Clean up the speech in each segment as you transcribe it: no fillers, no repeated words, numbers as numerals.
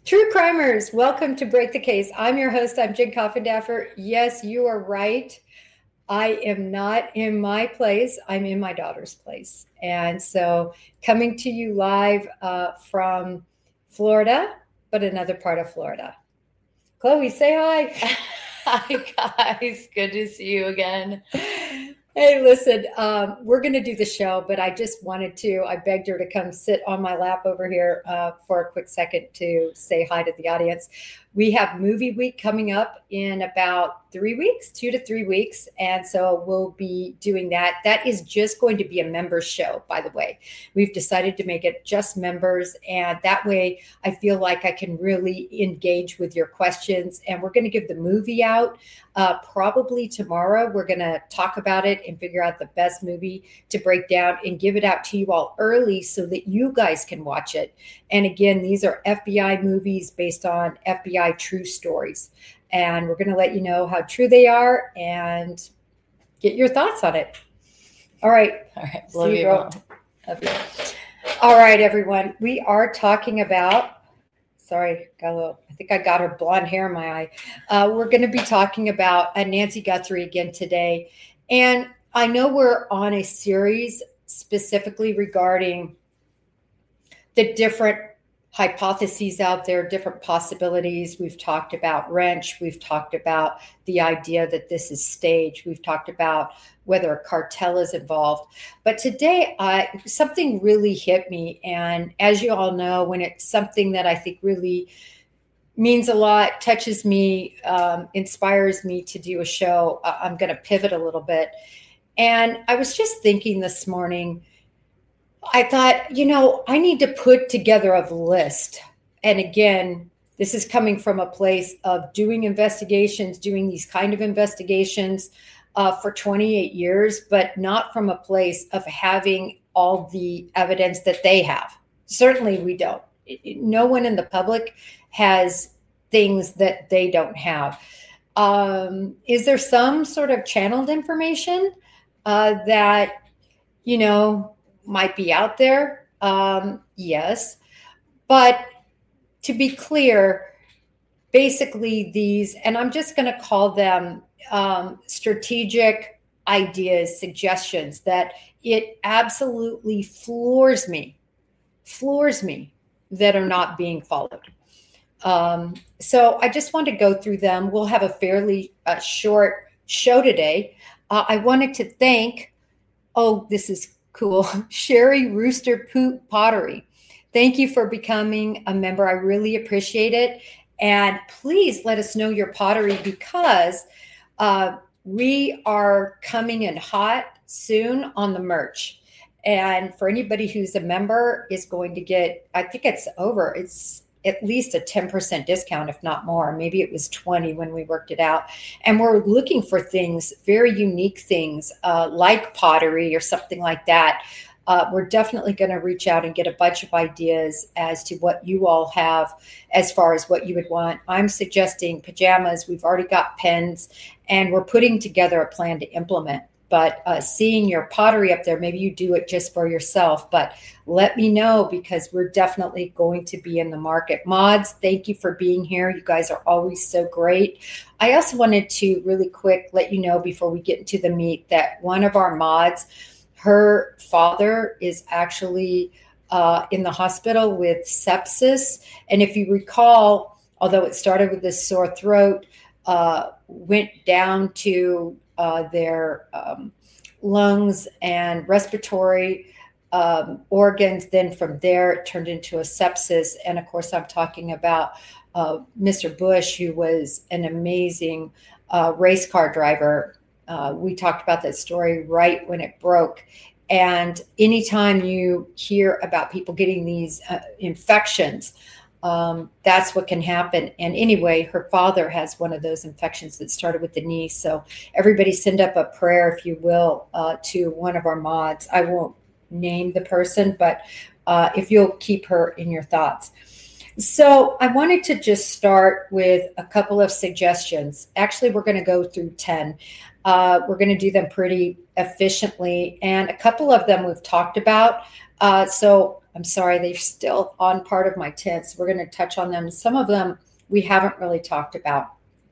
True crimers, welcome to Break the Case. I'm your host. I'm Jen Coffindaffer. Yes, you are right. I am not in my place. I'm in my daughter's place. And so coming to you live from Florida, but another part of Florida. Chloe, say hi. Hi, guys. Good to see you again. Hey, listen, we're going to do the show, but I just I begged her to come sit on my lap over here for a quick second to say hi to the audience. We have movie week coming up in about 3 weeks, 2 to 3 weeks. And so we'll be doing that. That is just going to be a members show, by the way. We've decided to make it just members. And that way I feel like I can really engage with your questions. And we're going to give the movie out probably tomorrow. We're going to talk about it and figure out the best movie to break down and give it out to you all early so that you guys can watch it. And again, these are FBI movies based on FBI true stories. And we're going to let you know how true they are and get your thoughts on it. All right. All right. Love you, Mom. Love you. All right, everyone. We are talking about, I think I got her blonde hair in my eye. We're going to be talking about Nancy Guthrie again today. And I know we're on a series specifically regarding the different hypotheses out there, different possibilities. We've talked about wrench. We've talked about the idea that this is staged. We've talked about whether a cartel is involved. But today, something really hit me. And as you all know, when it's something that I think really means a lot, touches me, inspires me to do a show, I'm going to pivot a little bit. And I was just thinking this morning, I thought, I need to put together a list. And again, this is coming from a place of doing investigations, doing these kind of investigations for 28 years, but not from a place of having all the evidence that they have. Certainly we don't. No one in the public has things that they don't have. Is there some sort of channeled information that, might be out there? Yes. But to be clear, basically these, and I'm just going to call them strategic ideas, suggestions, that it absolutely floors me that are not being followed. So I just want to go through them. We'll have a fairly short show today. I wanted to thank, this is cool, Sherry Rooster Poop Pottery. Thank you for becoming a member. I really appreciate it. And please let us know your pottery, because we are coming in hot soon on the merch. And for anybody who's a member is going to get, I think it's at least a 10% discount, if not more. Maybe it was 20 when we worked it out. And we're looking for things, very unique things like pottery or something like that. We're definitely going to reach out and get a bunch of ideas as to what you all have as far as what you would want. I'm suggesting pajamas. We've already got pens, and we're putting together a plan to implement. But seeing your pottery up there, maybe you do it just for yourself, but let me know, because we're definitely going to be in the market. Mods, thank you for being here. You guys are always so great. I also wanted to really quick let you know before we get into the meat that one of our mods, her father is actually in the hospital with sepsis. And if you recall, although it started with this sore throat, went down to their lungs and respiratory organs. Then from there, it turned into a sepsis. And of course, I'm talking about Mr. Bush, who was an amazing race car driver. We talked about that story right when it broke. And anytime you hear about people getting these infections, that's what can happen. And anyway, her father has one of those infections that started with the knee. So everybody send up a prayer, if you will, to one of our mods. I won't name the person, but if you'll keep her in your thoughts. So I wanted to just start with a couple of suggestions. Actually, we're going to go through 10. We're going to do them pretty efficiently. And a couple of them we've talked about, So I'm sorry, they're still on part of my tents. We're going to touch on them. Some of them we haven't really talked about.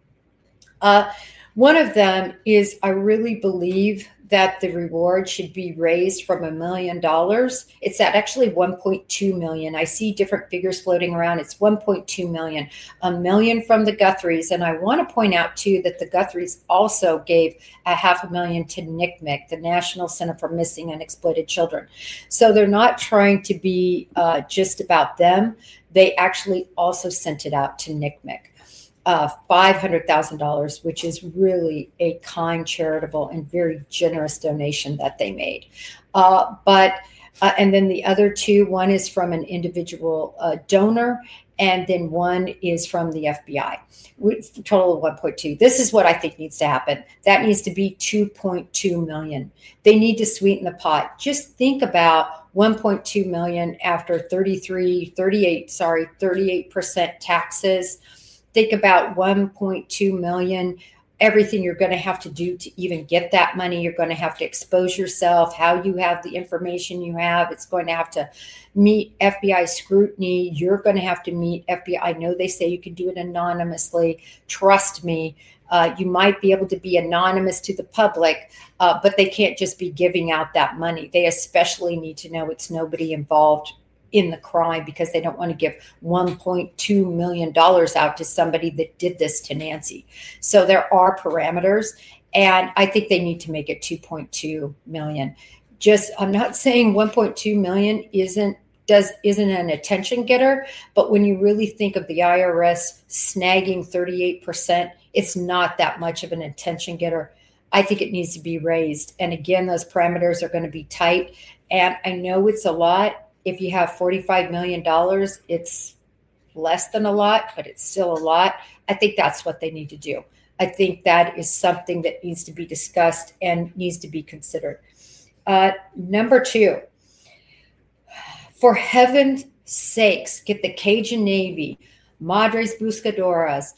One of them is I really believe that the reward should be raised from $1 million. It's at actually 1.2 million. I see different figures floating around. It's 1.2 million, $1 million from the Guthries. And I want to point out too that the Guthries also gave $500,000 to NCMEC, the National Center for Missing and Exploited Children. So they're not trying to be just about them. They actually also sent it out to NCMEC. $500,000, which is really a kind, charitable, and very generous donation that they made. And then the other two, one is from an individual donor, and then one is from the FBI. Total of 1.2. This is what I think needs to happen. That needs to be 2.2 million. They need to sweeten the pot. Just think about 1.2 million after 38% taxes. Think about 1.2 million, everything you're going to have to do to even get that money. You're going to have to expose yourself, how you have the information you have. It's going to have to meet FBI scrutiny. You're going to have to meet FBI. I know they say you can do it anonymously. Trust me, you might be able to be anonymous to the public, but they can't just be giving out that money. They especially need to know it's nobody involved in the crime, because they don't want to give $1.2 million out to somebody that did this to Nancy. So there are parameters, and I think they need to make it 2.2 million. I'm not saying 1.2 million isn't an attention getter, but when you really think of the IRS snagging 38%, it's not that much of an attention getter. I think it needs to be raised. And again, those parameters are going to be tight. And I know it's a lot. If you have $45 million, it's less than a lot, but it's still a lot. I think that's what they need to do. I think that is something that needs to be discussed and needs to be considered. Number two, for heaven's sakes, get the Cajun Navy, Madres Buscadoras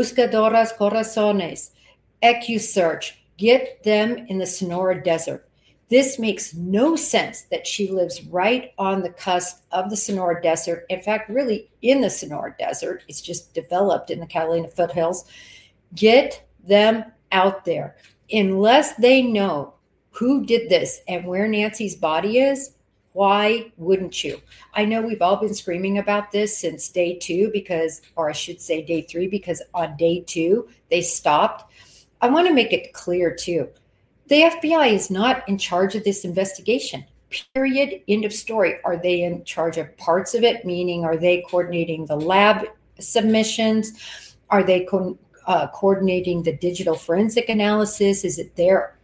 Corazones, EcuSearch, get them in the Sonora Desert. This makes no sense that she lives right on the cusp of the Sonora Desert. In fact, really in the Sonora Desert. It's just developed in the Catalina foothills. Get them out there. Unless they know who did this and where Nancy's body is, why wouldn't you? I know we've all been screaming about this since day 2 or I should say day 3, because on day 2, they stopped. I want to make it clear too. The FBI is not in charge of this investigation, period, end of story. Are they in charge of parts of it? Meaning, are they coordinating the lab submissions? Are they coordinating the digital forensic analysis? Is it their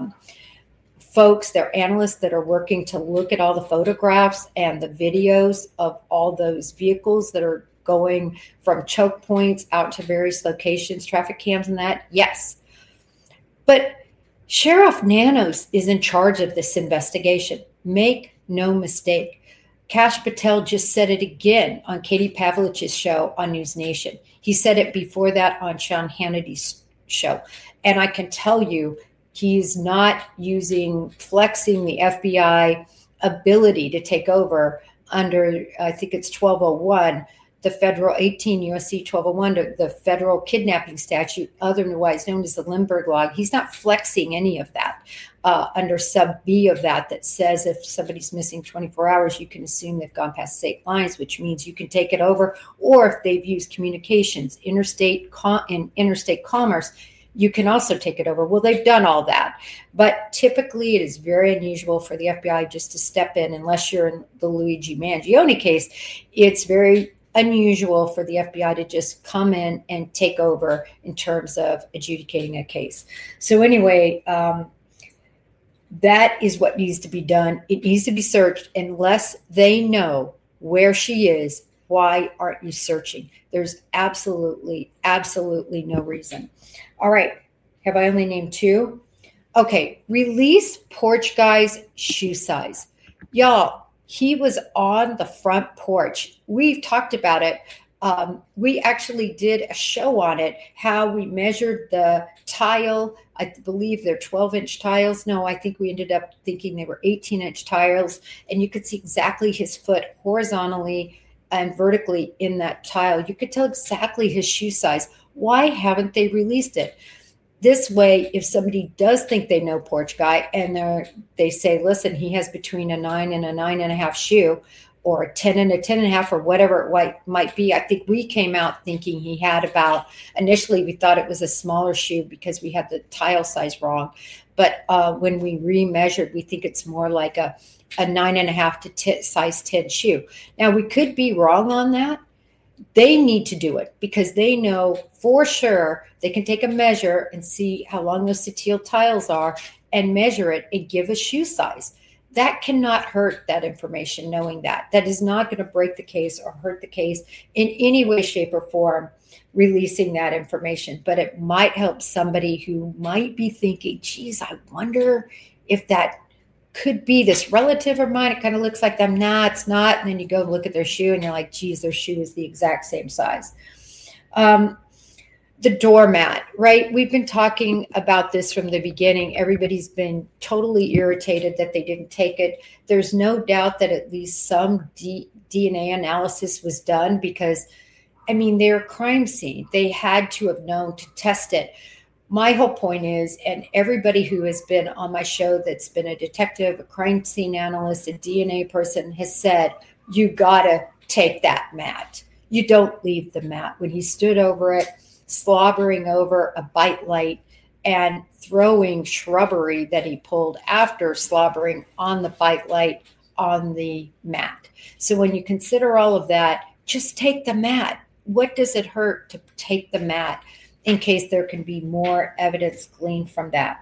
folks, their analysts that are working to look at all the photographs and the videos of all those vehicles that are going from choke points out to various locations, traffic cams and that? Yes. But Sheriff Nanos is in charge of this investigation. Make no mistake. Kash Patel just said it again on Katie Pavlich's show on News Nation. He said it before that on Sean Hannity's show. And I can tell you, he's not flexing the FBI ability to take over under, I think it's 1201, the federal 18 USC 1201, the federal kidnapping statute, otherwise known as the Lindbergh Law. He's not flexing any of that under sub B of that says if somebody's missing 24 hours, you can assume they've gone past state lines, which means you can take it over. Or if they've used communications, interstate commerce, you can also take it over. Well, they've done all that. But typically it is very unusual for the FBI just to step in, unless you're in the Luigi Mangione case. It's very unusual for the FBI to just come in and take over in terms of adjudicating a case. So anyway, that is what needs to be done. It needs to be searched. Unless they know where she is, why aren't you searching? There's absolutely no reason. All right. Have I only named 2? Okay. Release Porch Guy's shoe size. Y'all, he was on the front porch. We've talked about it. We actually did a show on it, how we measured the tile. I believe they're 12-inch tiles. No, I think we ended up thinking they were 18-inch tiles. And you could see exactly his foot horizontally and vertically in that tile. You could tell exactly his shoe size. Why haven't they released it? This way, if somebody does think they know Porch Guy and they say, listen, he has between a 9 and a 9.5 shoe, or a 10 and a 10.5, or whatever it might be. I think we came out thinking he had about, initially we thought it was a smaller shoe because we had the tile size wrong. But when we remeasured, we think it's more like a 9.5 to size 10 shoe. Now, we could be wrong on that. They need to do it because they know for sure they can take a measure and see how long those steel tiles are and measure it and give a shoe size. That cannot hurt that information, knowing that. That is not going to break the case or hurt the case in any way, shape, or form, releasing that information. But it might help somebody who might be thinking, geez, I wonder if that could be this relative of mine. It kind of looks like them. Nah, it's not. And then you go look at their shoe and you're like, geez, their shoe is the exact same size. The doormat, right? We've been talking about this from the beginning. Everybody's been totally irritated that they didn't take it. There's no doubt that at least some DNA analysis was done because, I mean, they're a crime scene. They had to have known to test it. My whole point is, and everybody who has been on my show that's been a detective, a crime scene analyst, a DNA person has said, you got to take that mat. You don't leave the mat. When he stood over it, slobbering over a bite light and throwing shrubbery that he pulled after slobbering on the bite light on the mat. So when you consider all of that, just take the mat. What does it hurt to take the mat in case there can be more evidence gleaned from that?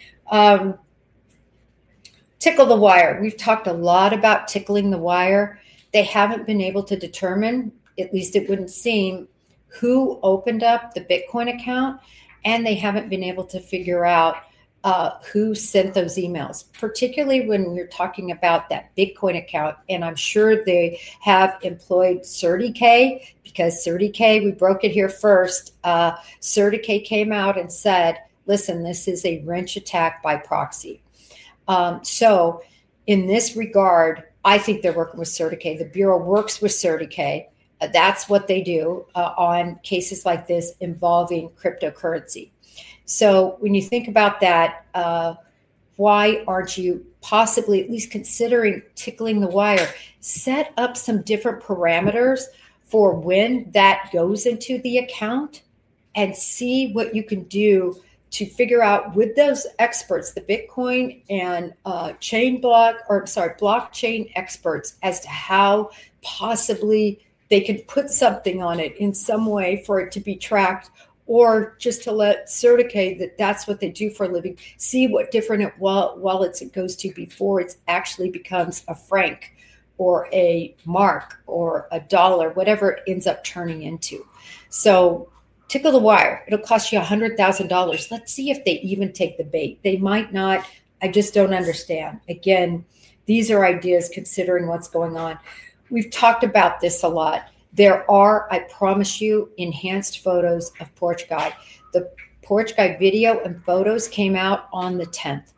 Tickle the wire. We've talked a lot about tickling the wire. They haven't been able to determine, at least it wouldn't seem, who opened up the Bitcoin account, and they haven't been able to figure out who sent those emails, particularly when you're talking about that Bitcoin account. And I'm sure they have employed CertiK, because CertiK, we broke it here first. CertiK came out and said, listen, this is a wrench attack by proxy. So in this regard, I think they're working with CertiK. The Bureau works with CertiK. That's what they do on cases like this involving cryptocurrency. So when you think about that, why aren't you possibly at least considering tickling the wire? Set up some different parameters for when that goes into the account and see what you can do to figure out with those experts, the Bitcoin and blockchain experts, as to how possibly they could put something on it in some way for it to be tracked, or just to let CertiK, that's what they do for a living, see what different wallets it goes to before it actually becomes a franc or a mark or a dollar, whatever it ends up turning into. So tickle the wire. It'll cost you $100,000. Let's see if they even take the bait. They might not. I just don't understand. Again, these are ideas considering what's going on. We've talked about this a lot. There are, I promise you, enhanced photos of Porch Guy. The Porch Guy video and photos came out on the 10th.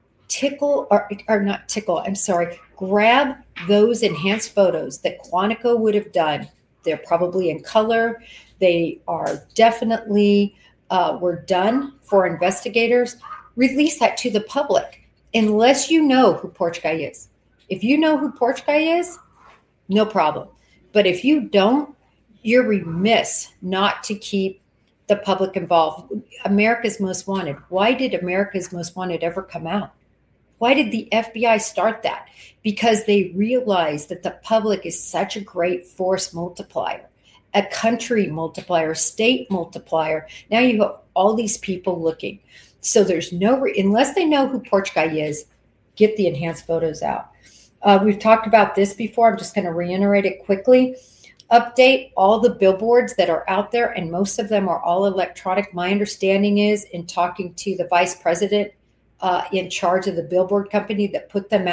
Grab those enhanced photos that Quantico would have done. They're probably in color. They are definitely were done for investigators. Release that to the public, unless you know who Porch Guy is. If you know who Porch Guy is, no problem. But if you don't, you're remiss not to keep the public involved. America's Most Wanted. Why did America's Most Wanted ever come out? Why did the FBI start that? Because they realized that the public is such a great force multiplier, a country multiplier, state multiplier. Now you have all these people looking. So there's unless they know who Porch Guy is, get the enhanced photos out. We've talked about this before. I'm just going to reiterate it quickly. Update all the billboards that are out there, and most of them are all electronic. My understanding is, in talking to the vice president in charge of the billboard company that put them out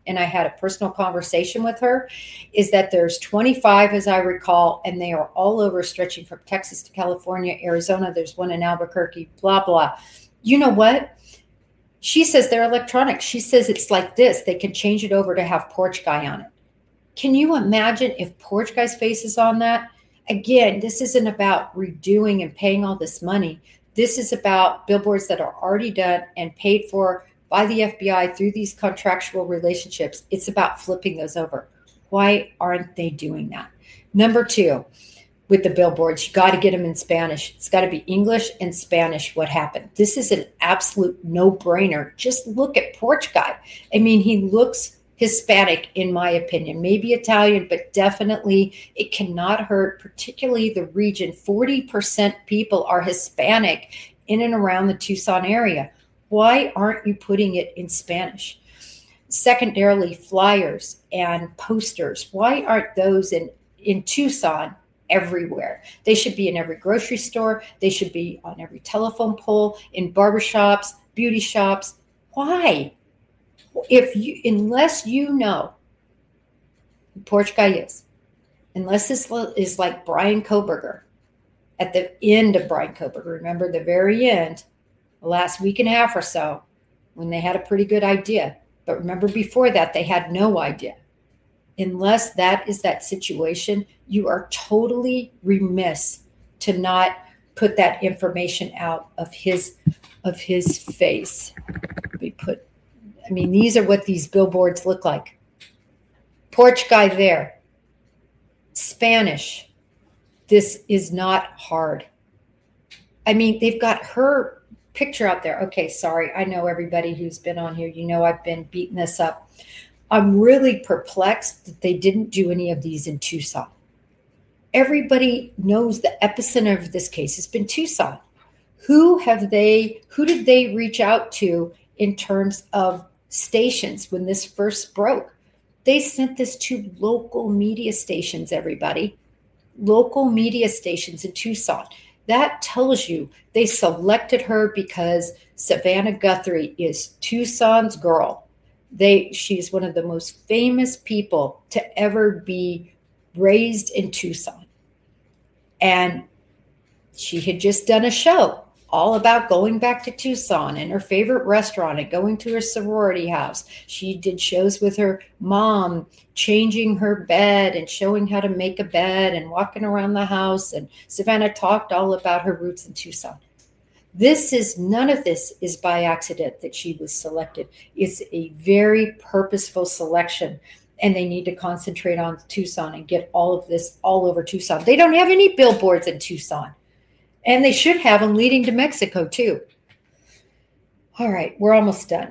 and I had a personal conversation with her, is that there's 25, as I recall, and they are all over, stretching from Texas to California, Arizona. There's one in Albuquerque, blah, blah. You know what? She says they're electronic. She says it's like this. They can change it over to have Porch Guy on it. Can you imagine if Porch Guy's face is on that? Again, this isn't about redoing and paying all this money. This is about billboards that are already done and paid for by the FBI through these contractual relationships. It's about flipping those over. Why aren't they doing that? Number two, with the billboards, you got to get them in Spanish. It's got to be English and Spanish. What happened? This is an absolute no-brainer. Just look at Porch Guy. I mean, he looks Hispanic, in my opinion, maybe Italian, but definitely it cannot hurt, particularly the region. 40% people are Hispanic in and around the Tucson area. Why aren't you putting it in Spanish? Secondarily, flyers and posters. Why aren't those in Tucson everywhere? They should be in every grocery store. They should be on every telephone pole, in barbershops, beauty shops. Why? Unless you know who Porch Guy is, unless this is like Bryan Kohberger, at the end of Bryan Kohberger, remember the very end, the last week and a half or so, when they had a pretty good idea. But remember before that, they had no idea. Unless that is that situation, you are totally remiss to not put that information out of his face. These are what these billboards look like. Porch Guy there. Spanish. This is not hard. They've got her picture out there. Okay, sorry. I know everybody who's been on here, I've been beating this up. I'm really perplexed that they didn't do any of these in Tucson. Everybody knows the epicenter of this case has been Tucson. Who did they reach out to in terms of stations when this first broke? They sent this to local media stations, everybody. Local media stations in Tucson. That tells you they selected her because Savannah Guthrie is Tucson's girl. She's one of the most famous people to ever be raised in Tucson. And she had just done a show all about going back to Tucson and her favorite restaurant and going to her sorority house. She did shows with her mom, changing her bed and showing how to make a bed and walking around the house. And Savannah talked all about her roots in Tucson. None of this is by accident that she was selected. It's a very purposeful selection. And they need to concentrate on Tucson and get all of this all over Tucson. They don't have any billboards in Tucson. And they should have them leading to Mexico, too. All right, we're almost done.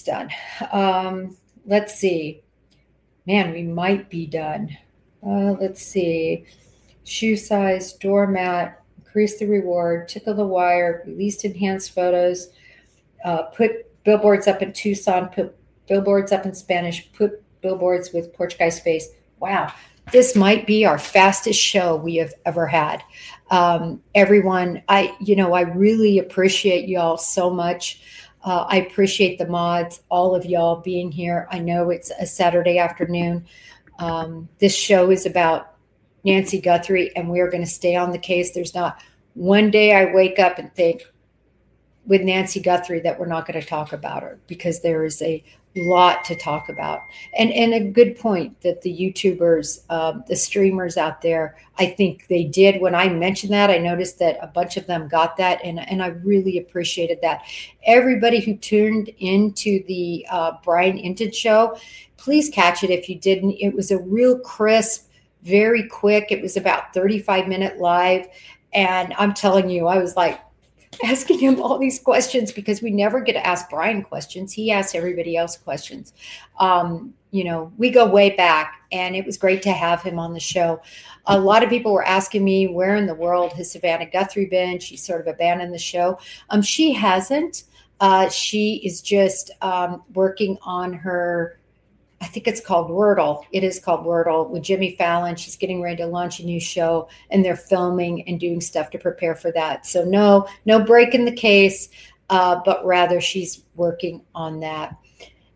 Let's see. Man, we might be done. Let's see. Shoe size, doormat, increase the reward, tickle the wire, released enhanced photos, put billboards up in Tucson, put billboards up in Spanish, put billboards with Porch Guy's face. Wow. This might be our fastest show we have ever had. Everyone, I really appreciate y'all so much. I appreciate the mods, all of y'all being here. I know it's a Saturday afternoon. This show is about Nancy Guthrie, and we are going to stay on the case. There's not one day I wake up and think with Nancy Guthrie that we're not going to talk about her, because there is a lot to talk about. And a good point that the YouTubers, the streamers out there, I think they did. When I mentioned that, I noticed that a bunch of them got that, and I really appreciated that. Everybody who tuned into the Brian Inton show, please catch it if you didn't. It was a real crisp, very quick. It was about 35-minute live. And I'm telling you, I was like, asking him all these questions, because we never get to ask Brian questions. He asks everybody else questions. We go way back, and it was great to have him on the show. A lot of people were asking me, where in the world has Savannah Guthrie been? She sort of abandoned the show. She hasn't. She is just working on her, I think it's called Wordle. It is called Wordle with Jimmy Fallon. She's getting ready to launch a new show, and they're filming and doing stuff to prepare for that. So no break in the case, but rather she's working on that.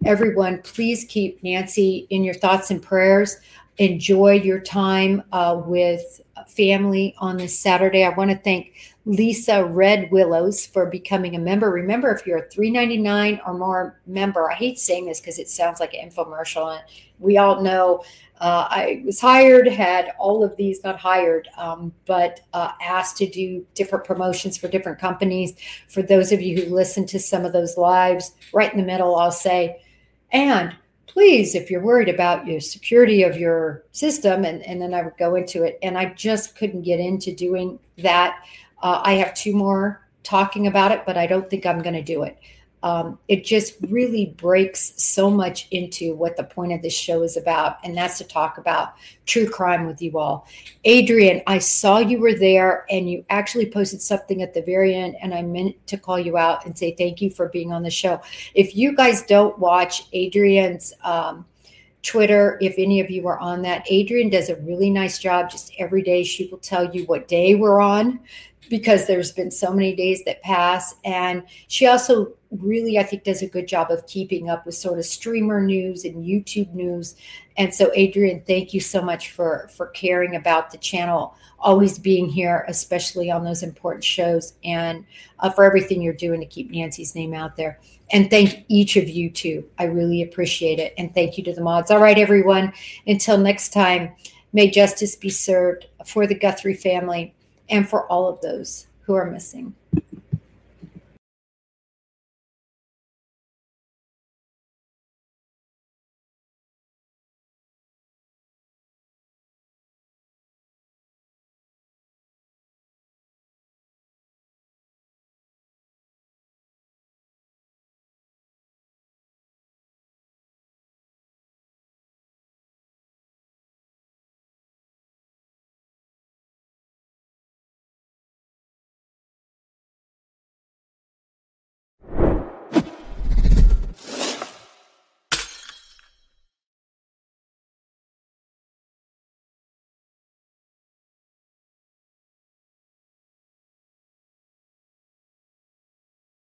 everyone, please keep Nancy in your thoughts and prayers. Enjoy your time with family on this Saturday. I want to thank Lisa Red Willows for becoming a member. Remember, if you're a $3.99 or more member, I hate saying this because it sounds like an infomercial, and we all know I was hired, had all of these, not hired, but asked to do different promotions for different companies. For those of you who listen to some of those lives, right in the middle, I'll say, and please, if you're worried about your security of your system, and then I would go into it, and I just couldn't get into doing that. I have 2 more talking about it, but I don't think I'm going to do it. It just really breaks so much into what the point of this show is about, and that's to talk about true crime with you all. Adrian, I saw you were there, and you actually posted something at the very end, and I meant to call you out and say thank you for being on the show. If you guys don't watch Adrian's Twitter, if any of you are on that, Adrian does a really nice job. Just every day she will tell you what day we're on, because there's been so many days that pass. And she also really, I think, does a good job of keeping up with sort of streamer news and YouTube news. And so, Adrian, thank you so much for caring about the channel, always being here, especially on those important shows, and for everything you're doing to keep Nancy's name out there. And thank each of you, too. I really appreciate it. And thank you to the mods. All right, everyone, until next time, may justice be served for the Guthrie family and for all of those who are missing.